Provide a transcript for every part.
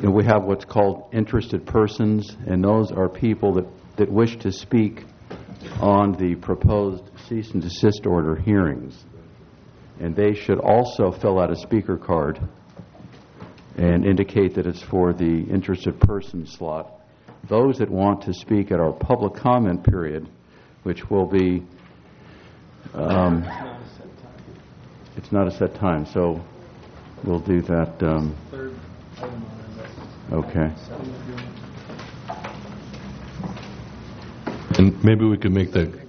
And we have what's called interested persons, and those are people that wish to speak on the proposed cease and desist order hearings. And they should also fill out a speaker card and indicate that it's for the interested person slot. Those that want to speak at our public comment period, which will be, it's not a set time, so we'll do that. Third item on Okay. And maybe we could make that.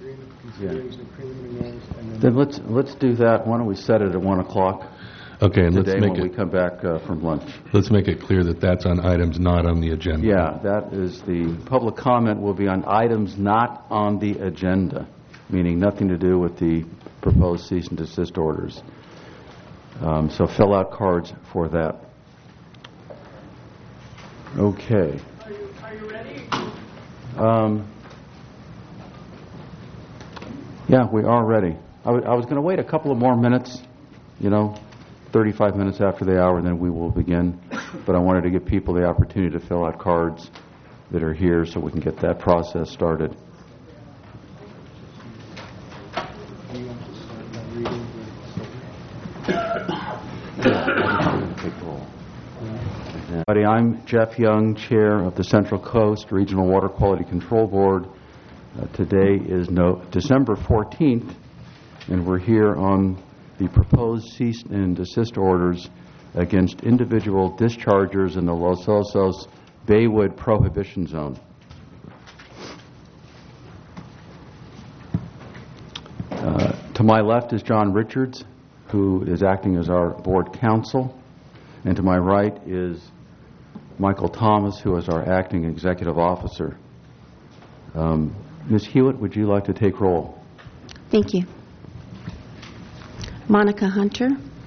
Then let's do that. Why don't we set it at 1 o'clock Okay, and today let's make when we it. come back from lunch. Let's make it clear that that's on items not on the agenda. Yeah, that is the public comment will be on items not on the agenda, meaning nothing to do with the proposed cease and desist orders. So fill out cards for that. Okay. Are you ready? Yeah, we are ready. I was going to wait a couple of more minutes, 35 minutes after the hour, and then we will begin. But I wanted to give people the opportunity to fill out cards that are here so we can get that process started. Do you want to start by reading Everybody, I'm Jeff Young, Chair of the Central Coast Regional Water Quality Control Board. Today is December 14th, and we're here on the proposed cease and desist orders against individual dischargers in the Los Osos Baywood Prohibition Zone. To my left is John Richards, who is acting as our board counsel, and to my right is Michael Thomas, who is our acting executive officer. Ms. Hewitt, would you like to take roll? Thank you. Monica Hunter.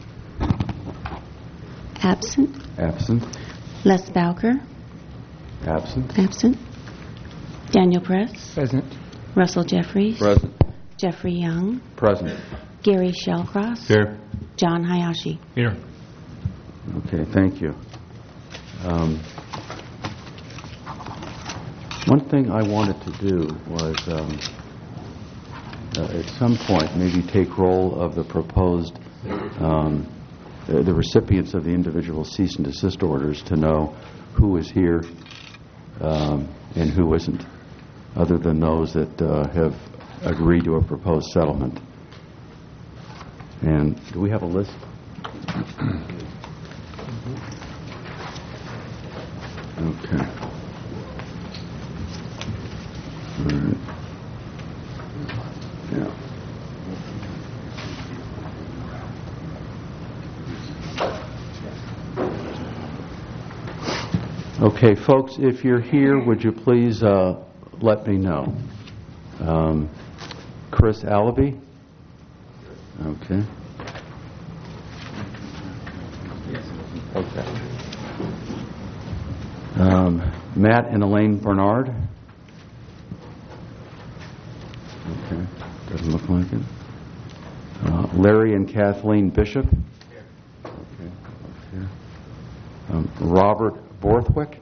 Absent. Absent. Les Bowker. Absent. Absent. Daniel Press. Present. Russell Jeffries. Present. Jeffrey Young. Present. Gary Shellcross. Here. John Hayashi. Here. Okay, thank you. One thing I wanted to do was at some point maybe take roll of the proposed, the recipients of the individual cease and desist orders to know who is here and who isn't, other than those that have agreed to a proposed settlement. And do we have a list? Okay. All right. Yeah. Okay, folks, if you're here, would you please let me know? Chris Allaby? Okay. Okay. Matt and Elaine Bernard? Okay, doesn't look like it. Larry and Kathleen Bishop? Okay, here. Robert Borthwick?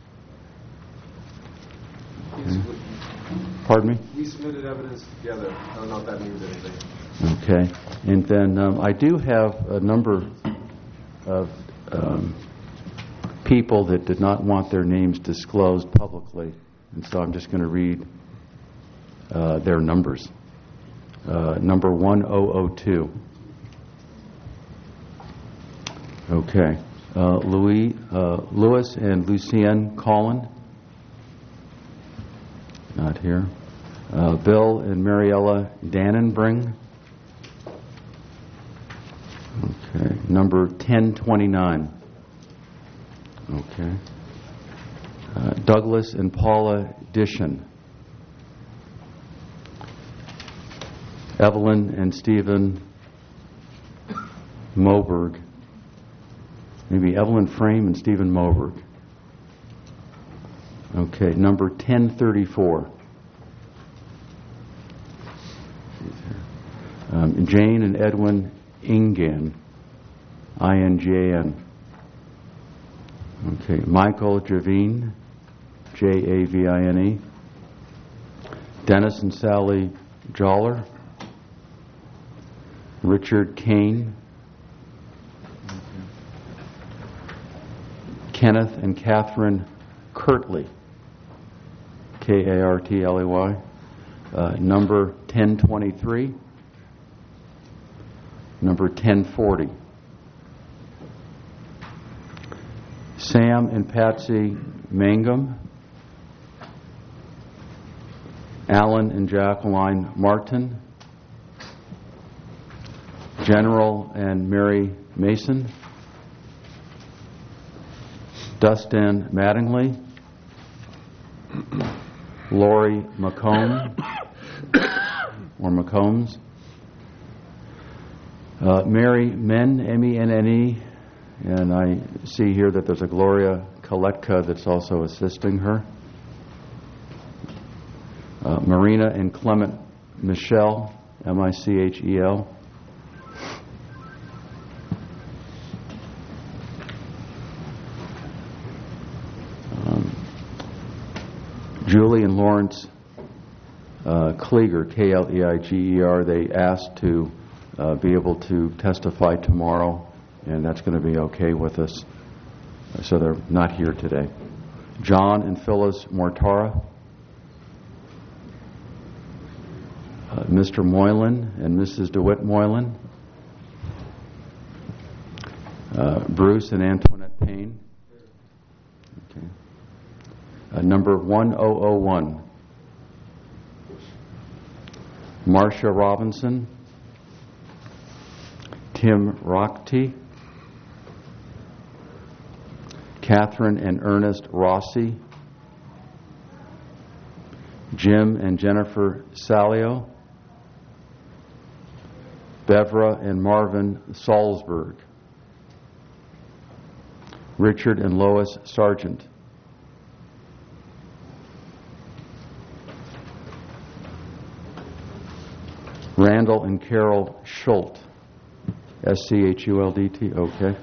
Okay. Pardon me? We submitted evidence together. I don't know if that means anything. Okay. And then I do have a number of people that did not want their names disclosed publicly, and so I'm just going to read their numbers. Number 1002. Okay. Louis and Lucienne Collin. Not here. Bill and Mariella Dannenbring. Okay. Number 1029. Okay. Douglas and Paula Dishon. Evelyn and Stephen Moberg. Maybe Evelyn Frame and Stephen Moberg. Okay, number 1034. Jane and Edwin Ingan. INGAN. Okay, Michael Javine, Javine. Dennis and Sally Joller. Richard Kane. Kenneth and Catherine Kirtley, Kartley. Number 1023. Number 1040. Sam and Patsy Mangum. Alan and Jacqueline Martin. General and Mary Mason. Dustin Mattingly. Lori McComb, or McCombs. Mary Men, M-E-N-N-E, and I see here that there's a Gloria Koletka that's also assisting her. Marina and Clement Michelle, M-I-C-H-E-L. Julie and Lawrence Kleiger, K-L-E-I-G-E-R, they asked to be able to testify tomorrow, and that's going to be okay with us, so they're not here today. John and Phyllis Mortara, Mr. Moylan and Mrs. DeWitt Moylan, Bruce and Antoinette Payne. Okay. Number 1001, Marcia Robinson, Tim Rockty, Catherine and Ernest Rossi, Jim and Jennifer Salio, Bevra and Marvin Salzberg, Richard and Lois Sargent, Randall and Carol Schult, S-C-H-U-L-D-T, okay.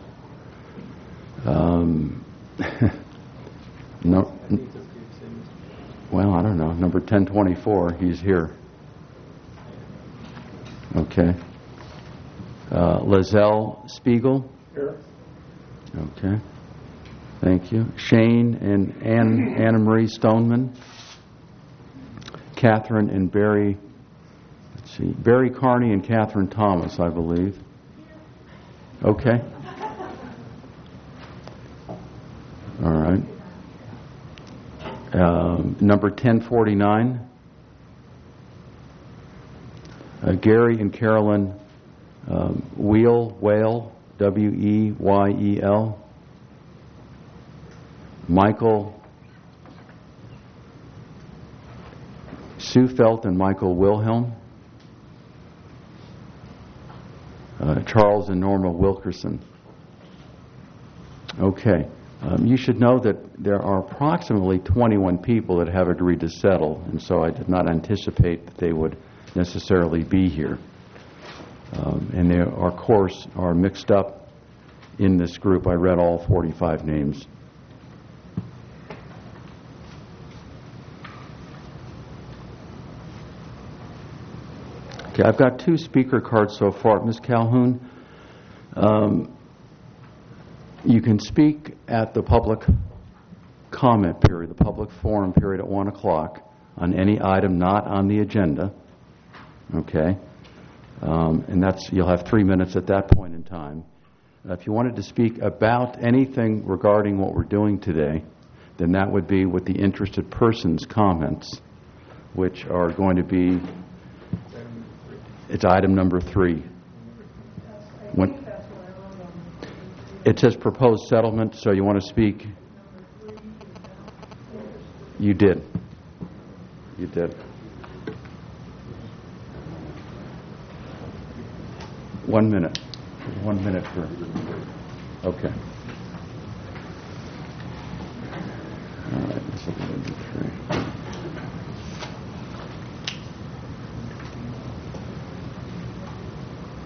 No, well, I don't know. Number 1024, he's here. Okay. Lizelle Spiegel. Here. Okay. Thank you. Shane and Anna Marie Stoneman. Catherine and Barry. Let's see. Barry Carney and Catherine Thomas, I believe. Okay. All right. Number 1049. Gary and Carolyn Whale, W-E-Y-E-L. Michael Sufelt and Michael Wilhelm. Charles and Norma Wilkerson. Okay. You should know that there are approximately 21 people that have agreed to settle, and so I did not anticipate that they would necessarily be here. And they, of course, are mixed up in this group. I read all 45 names. Okay, I've got 2 speaker cards so far. Ms. Calhoun, you can speak at the public comment period, the public forum period at 1 o'clock on any item not on the agenda. Okay? And that's, you'll have 3 minutes at that point in time. If you wanted to speak about anything regarding what we're doing today, then that would be with the interested person's comments, which are going to be, it's item number 3. When, it says proposed settlement, so you want to speak? You did. You did. 1 minute. 1 minute for. Okay. All right. This will be 3.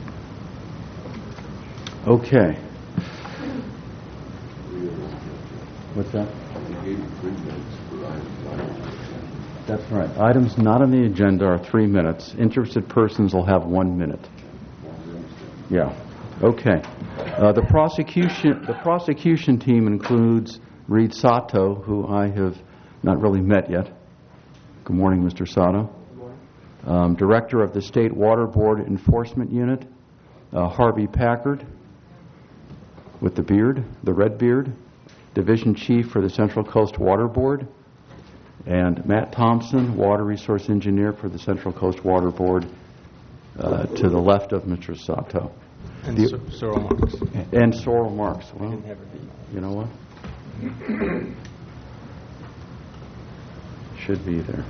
Okay. that? That's right. Items not on the agenda are 3 minutes. Interested persons will have 1 minute. Yeah. Okay. The prosecution team includes Reed Sato, who I have not really met yet. Good morning, Mr. Sato. Good morning. Director of the State Water Board Enforcement Unit, Harvey Packard, with the beard, the red beard. Division Chief for the Central Coast Water Board, and Matt Thompson, Water Resource Engineer for the Central Coast Water Board, to the left of Mr. Sato. And Sorrel Marks. And Sorrel Marks. Well, you know what? Should be there.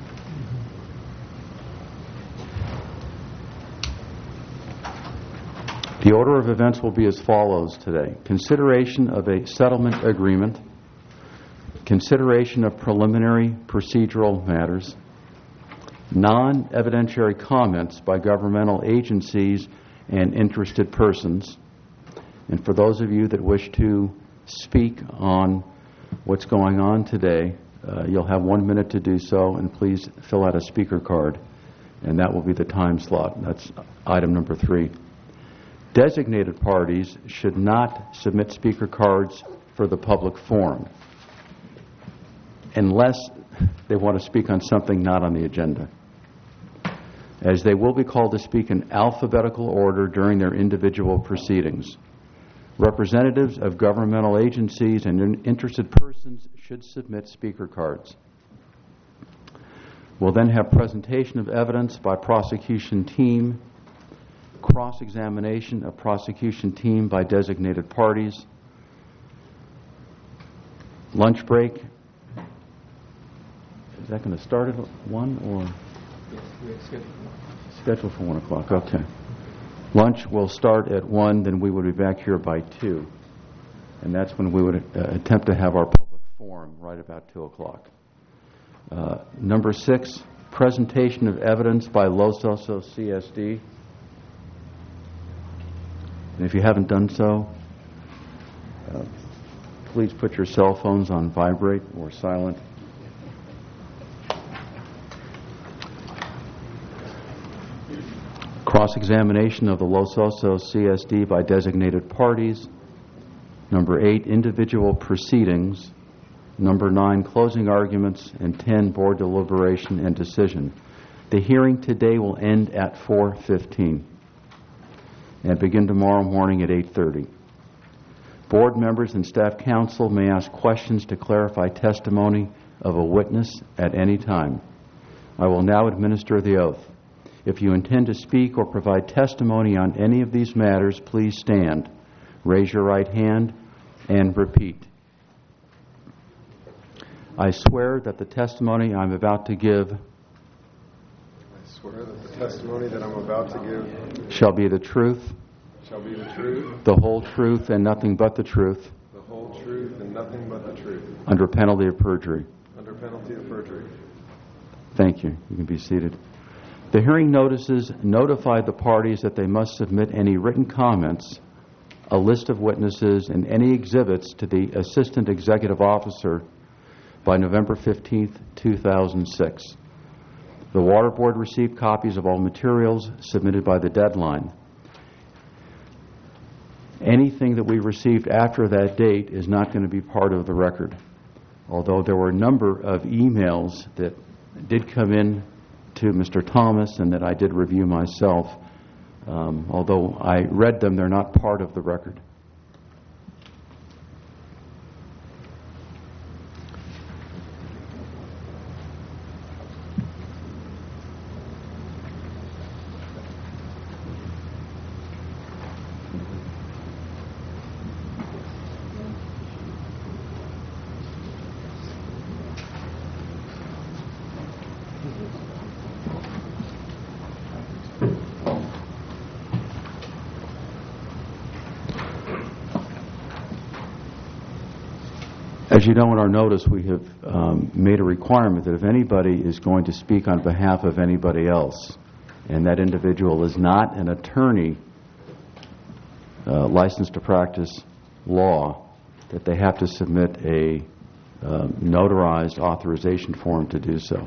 The order of events will be as follows today. Consideration of a settlement agreement, consideration of preliminary procedural matters, non-evidentiary comments by governmental agencies and interested persons. And for those of you that wish to speak on what's going on today, you'll have 1 minute to do so, and please fill out a speaker card, and that will be the time slot. That's item number 3. Designated parties should not submit speaker cards for the public forum unless they want to speak on something not on the agenda, as they will be called to speak in alphabetical order during their individual proceedings. Representatives of governmental agencies and interested persons should submit speaker cards. We'll then have presentation of evidence by prosecution team, cross-examination of prosecution team by designated parties, lunch break. Is that going to start at 1 or? Yes, we have Scheduled for 1 o'clock, okay. Lunch will start at 1, then we would be back here by 2. And that's when we would attempt to have our public forum right about 2 o'clock. Number 6, presentation of evidence by Los Osos CSD. And if you haven't done so, please put your cell phones on vibrate or silent. Cross-examination of the Los Osos CSD by designated parties. Number 8, individual proceedings. Number 9, closing arguments. And 10, board deliberation and decision. The hearing today will end at 4:15 and begin tomorrow morning at 8:30. Board members and staff counsel may ask questions to clarify testimony of a witness at any time. I will now administer the oath. If you intend to speak or provide testimony on any of these matters, please stand, raise your right hand, and repeat. I swear that the testimony I'm about to give I swear that the testimony that I'm about to give shall be the truth, shall be the truth, the whole truth, and nothing but the truth, the whole truth, and nothing but the truth, under penalty of perjury. under penalty of perjury. Thank you. You can be seated. The hearing notices notify the parties that they must submit any written comments, a list of witnesses, and any exhibits to the Assistant Executive Officer by November 15th, 2006. The Water Board received copies of all materials submitted by the deadline. Anything that we received after that date is not going to be part of the record, although there were a number of emails that did come in to Mr. Thomas and that I did review myself. Although I read them, they're not part of the record. As you know, in our notice, we have made a requirement that if anybody is going to speak on behalf of anybody else, and that individual is not an attorney licensed to practice law, that they have to submit a notarized authorization form to do so.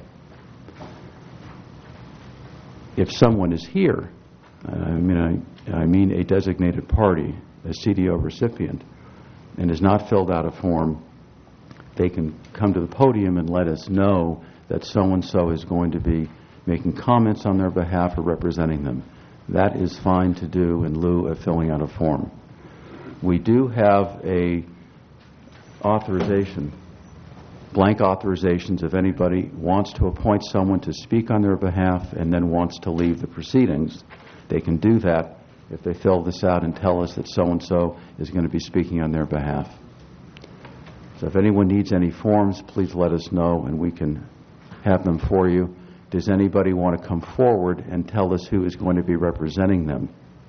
If someone is here, I mean a designated party, a CDO recipient, and has not filled out a form, they can come to the podium and let us know that so-and-so is going to be making comments on their behalf or representing them. That is fine to do in lieu of filling out a form. We do have a authorization, blank authorizations. If anybody wants to appoint someone to speak on their behalf and then wants to leave the proceedings, they can do that if they fill this out and tell us that so-and-so is going to be speaking on their behalf. So if anyone needs any forms, please let us know and we can have them for you. Does anybody want to come forward and tell us who is going to be representing them?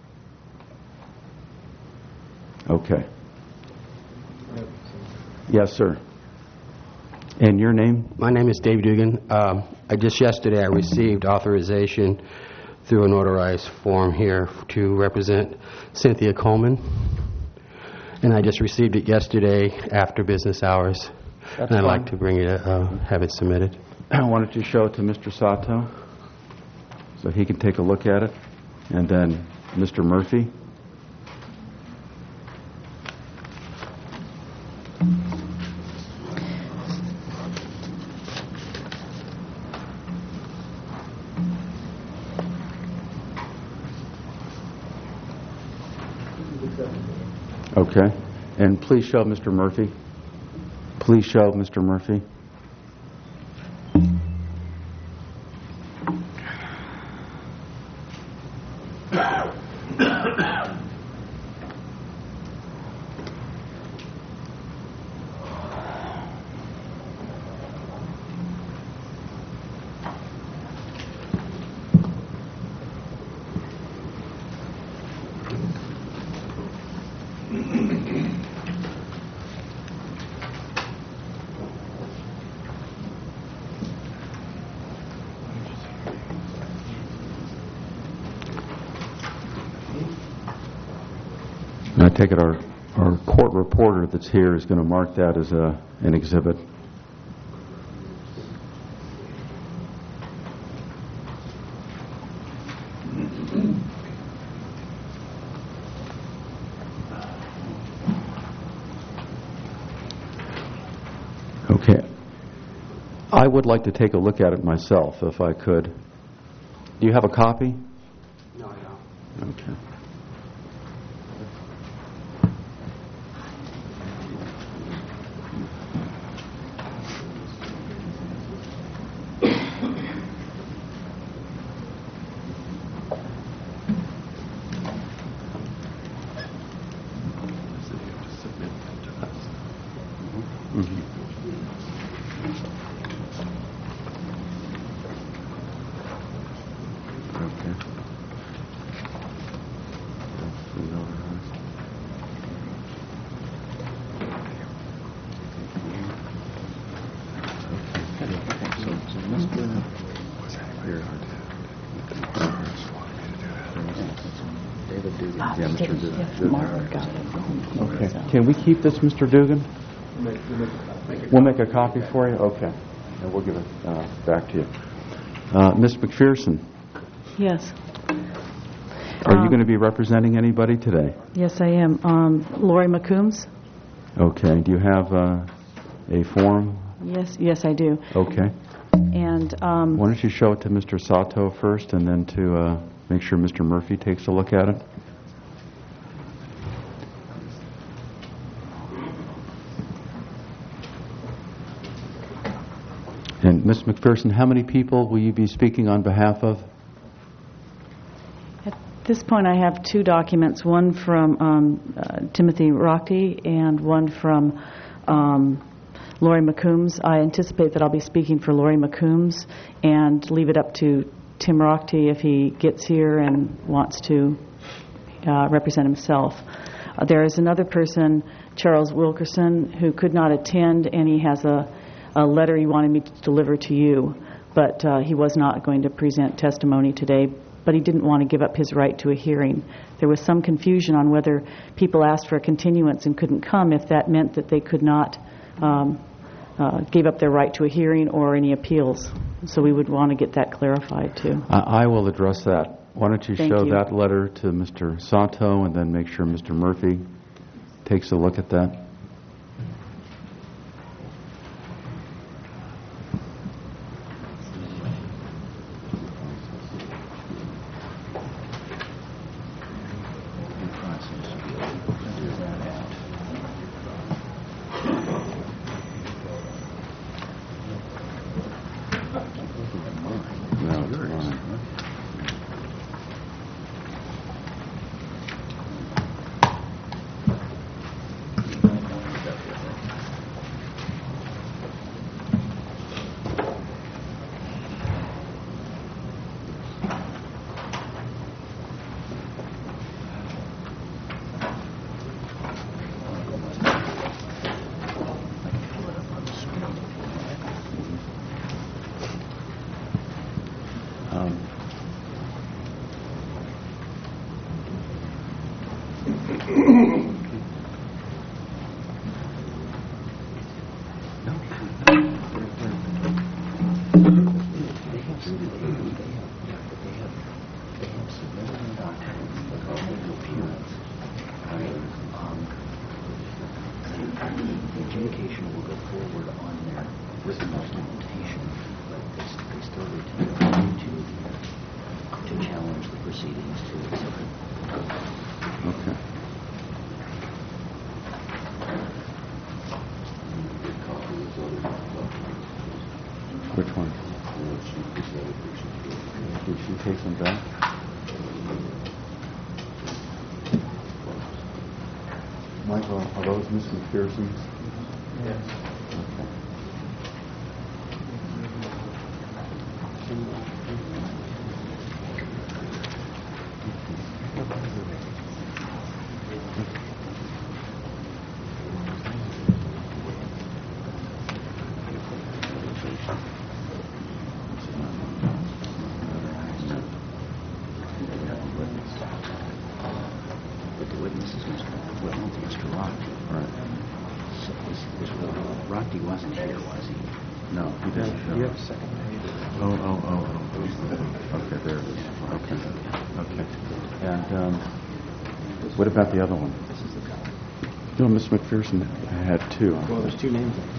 Okay. Yes, sir. And your name? My name is Dave Dugan. Just yesterday I received authorization through a notarized form here to represent Cynthia Coleman. And I just received it yesterday after business hours. That's and I'd fine. like to bring it, have it submitted. Why don't you show it to Mr. Sato so he can take a look at it? And then Mr. Murphy? Okay. And please show Mr. Murphy. Please show Mr. Murphy. And I take it our court reporter that's here is going to mark that as an exhibit. Okay. I would like to take a look at it myself, if I could. Do you have a copy? No, I don't. Okay. Okay. Can we keep this, Mr. Dugan? We'll make a copy for you? Okay. And we'll give it back to you. Ms. McPherson, Yes. are you going to be representing anybody today? Yes, I am. Lori McCombs? Okay. Do you have a form? Yes, I do. Okay. And Why don't you show it to Mr. Sato first and then to make sure Mr. Murphy takes a look at it? And Ms. McPherson, how many people will you be speaking on behalf of? at this point, I have two documents, one from Timothy Rockty and one from Lori McCombs. I anticipate that I'll be speaking for Lori McCombs and leave it up to Tim Rockty if he gets here and wants to represent himself. There is another person, Charles Wilkerson, who could not attend, and he has a letter he wanted me to deliver to you, but he was not going to present testimony today, but he didn't want to give up his right to a hearing. There was some confusion on whether people asked for a continuance and couldn't come, if that meant that they could not gave up their right to a hearing or any appeals. So we would want to get that clarified, too. I will address that. Why don't you Thank show you. that letter to Mr. Sato and then make sure Mr. Murphy takes a look at that? No, it's fine. Adjudication will go forward on their written documentation, but they still retain the right to challenge the proceedings to accept it. Okay. Which one? Did she take them back? Michael, are those Miss McPherson's? Yes. Okay. But the witness is Mr. Rocky. Right. So Rocky wasn't here, was he? No, he didn't show. You have a second page. Oh. Okay, there it is. Okay. Okay. And what about the other one? No, Miss McPherson had two. Well, there's two names on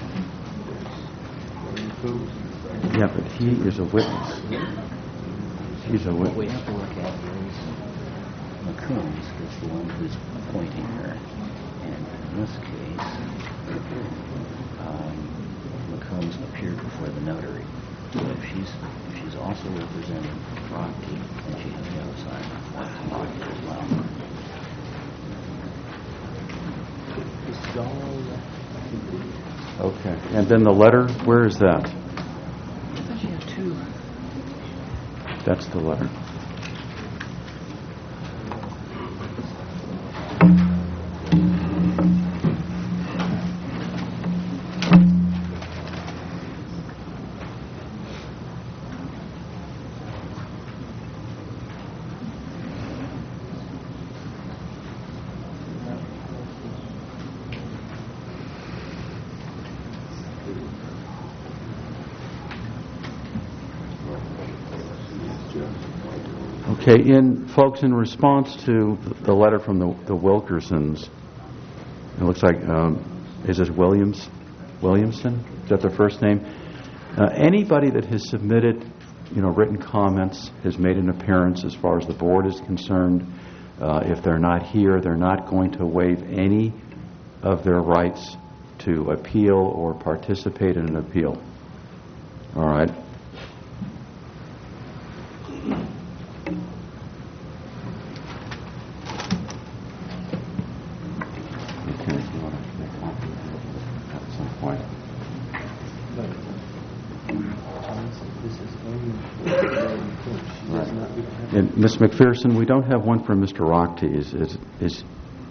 it. Yeah, but he is a witness. He's a What we witness. have to look at is McCombs is the one who's appointing her. And in this case, McCombs appeared before the notary. So if she's also representing Rocky, then she has to have a sign on Rocky as well. This is all, Okay. And then the letter, where is that? I thought she had two. That's the letter. Okay, folks, in response to the letter from the Wilkersons, it looks like, is this Williamson? Is that their first name? Anybody that has submitted, written comments, has made an appearance as far as the board is concerned. If they're not here, they're not going to waive any of their rights to appeal or participate in an appeal. All right? And Ms. McPherson, we don't have one from Mr. Rockty. Is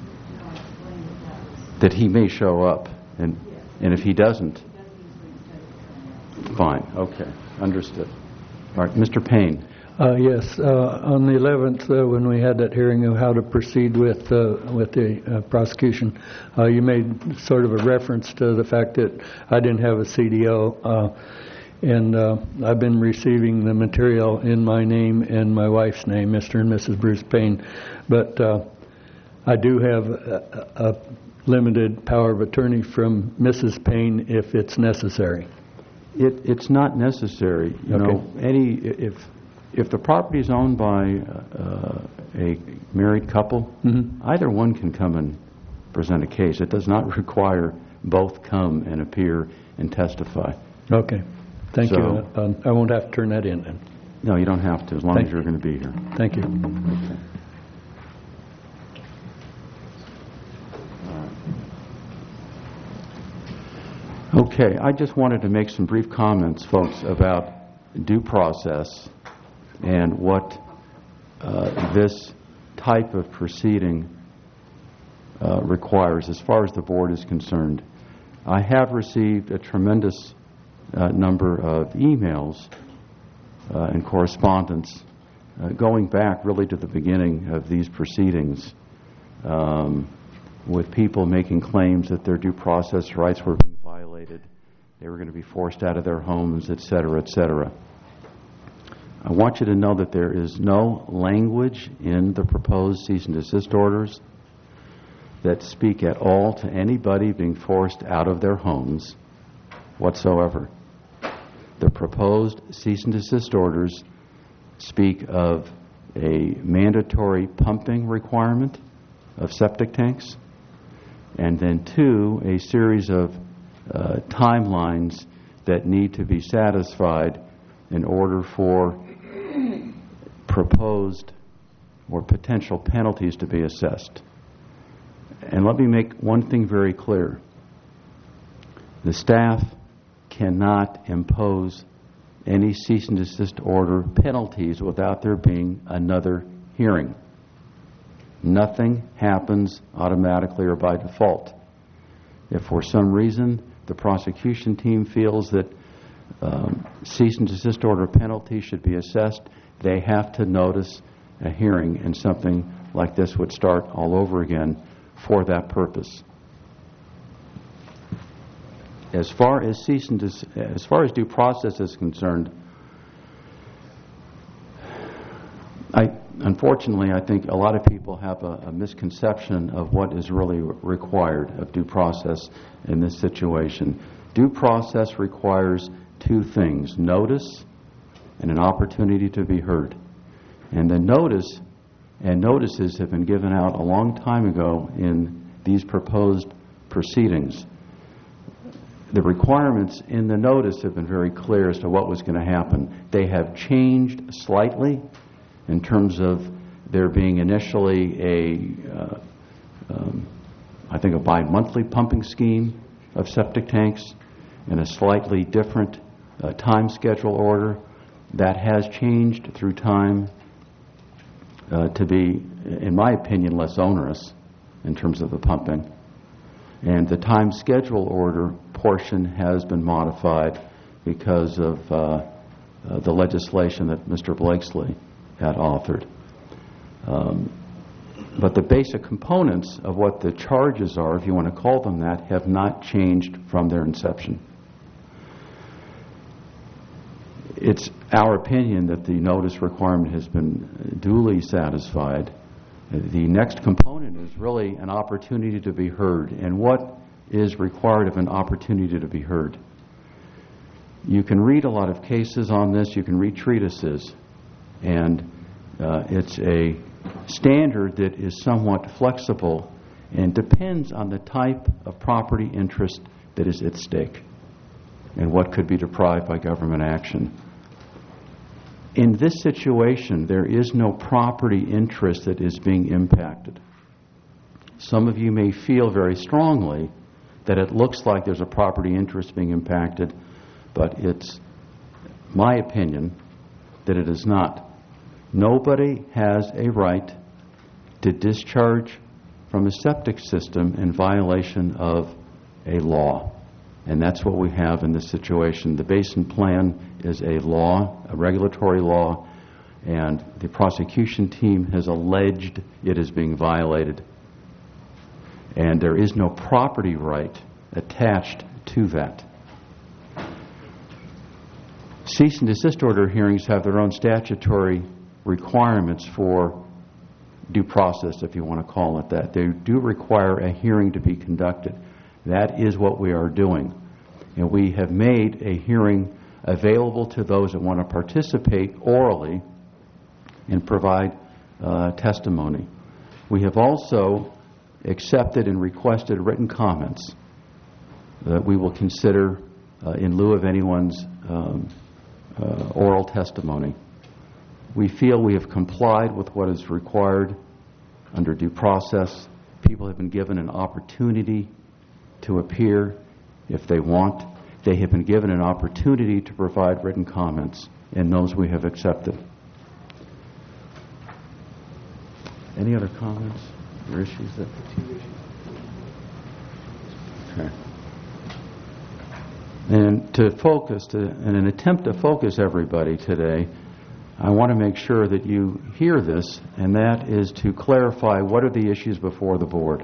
that he may show up, and if he doesn't, fine, okay, understood. All right, Mr. Payne. Yes, on the 11th, when we had that hearing of how to proceed with the prosecution, you made sort of a reference to the fact that I didn't have a CDO, and I've been receiving the material in my name and my wife's name, Mr. and Mrs. Bruce Payne, but I do have a limited power of attorney from Mrs. Payne if it's necessary. It's not necessary. You know, if the property is owned by a married couple, either one can come and present a case. It does not require both come and appear and testify. Okay. Thank you. I won't have to turn that in then. No, you don't have to, as long as you're going to be here. Thank you. Okay, I just wanted to make some brief comments, folks, about due process and what this type of proceeding requires as far as the board is concerned. I have received a tremendous number of emails and correspondence going back really to the beginning of these proceedings with people making claims that their due process rights were being violated, they were going to be forced out of their homes, et cetera, et cetera. I want you to know that there is no language in the proposed cease and desist orders that speak at all to anybody being forced out of their homes whatsoever. The proposed cease and desist orders speak of a mandatory pumping requirement of septic tanks, and then two, a series of timelines that need to be satisfied in order for proposed or potential penalties to be assessed. And let me make one thing very clear. The staff cannot impose any cease and desist order penalties without there being another hearing. Nothing happens automatically or by default. If for some reason the prosecution team feels that cease and desist order penalty should be assessed, they have to notice a hearing, and something like this would start all over again for that purpose. As far as due process is concerned, unfortunately, I think a lot of people have a misconception of what is really required of due process in this situation. Due process requires two things: notice and an opportunity to be heard. And the notice and notices have been given out a long time ago in these proposed proceedings. The requirements in the notice have been very clear as to what was going to happen. They have changed slightly in terms of there being initially I think a bi-monthly pumping scheme of septic tanks and a slightly different time schedule order. That has changed through time to be, in my opinion, less onerous in terms of the pumping. And the time schedule order portion has been modified because of the legislation that Mr. Blakesley had authored. But the basic components of what the charges are, if you want to call them that, have not changed from their inception. It's our opinion that the notice requirement has been duly satisfied. The next component is really an opportunity to be heard. And what is required of an opportunity to be heard? You can read a lot of cases on this. You can read treatises. And it's a standard that is somewhat flexible and depends on the type of property interest that is at stake and what could be deprived by government action. In this situation, there is no property interest that is being impacted. Some of you may feel very strongly that it looks like there's a property interest being impacted, but it's my opinion that it is not. Nobody has a right to discharge from a septic system in violation of a law. And that's what we have in this situation. The Basin Plan is a law, a regulatory law, and the prosecution team has alleged it is being violated, and there is no property right attached to that. Cease and desist order hearings have their own statutory requirements for due process, if you want to call it that. They do require a hearing to be conducted. That is what we are doing. And we have made a hearing available to those that want to participate orally and provide testimony. We have also accepted and requested written comments that we will consider in lieu of anyone's oral testimony. We feel we have complied with what is required under due process. People have been given an opportunity to appear if they want. They have been given an opportunity to provide written comments, and those we have accepted. Any other comments or issues that? Okay. And to focus, in an attempt to focus everybody today, I want to make sure that you hear this, and that is to clarify what are the issues before the board.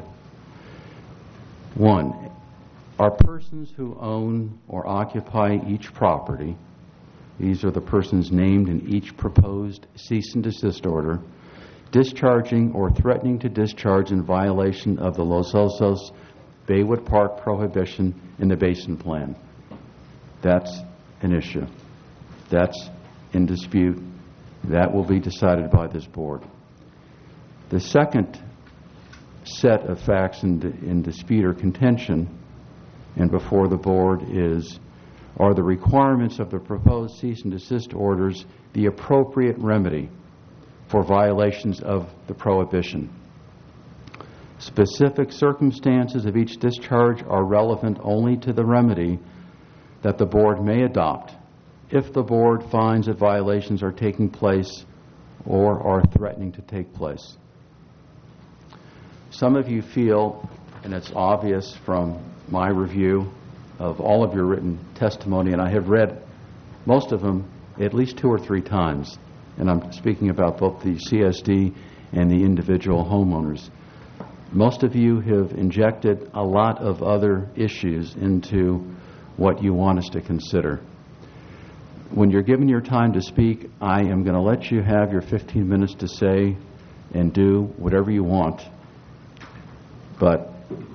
One, are persons who own or occupy each property, these are the persons named in each proposed cease and desist order, discharging or threatening to discharge in violation of the Los Osos Baywood Park prohibition in the Basin Plan. That's an issue. That's in dispute. That will be decided by this board. The second set of facts in dispute or contention and before the board are the requirements of the proposed cease and desist orders the appropriate remedy for violations of the prohibition. Specific circumstances of each discharge are relevant only to the remedy that the board may adopt if the board finds that violations are taking place or are threatening to take place. Some of you feel, and it's obvious from my review of all of your written testimony, and I have read most of them at least 2 or 3 times, and I'm speaking about both the CSD and the individual homeowners. Most of you have injected a lot of other issues into what you want us to consider. When you're given your time to speak, I am going to let you have your 15 minutes to say and do whatever you want, but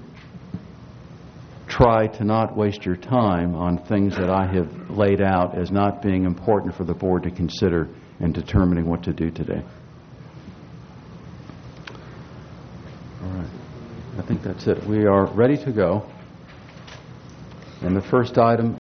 try to not waste your time on things that I have laid out as not being important for the board to consider in determining what to do today. All right. I think that's it. We are ready to go. And the first item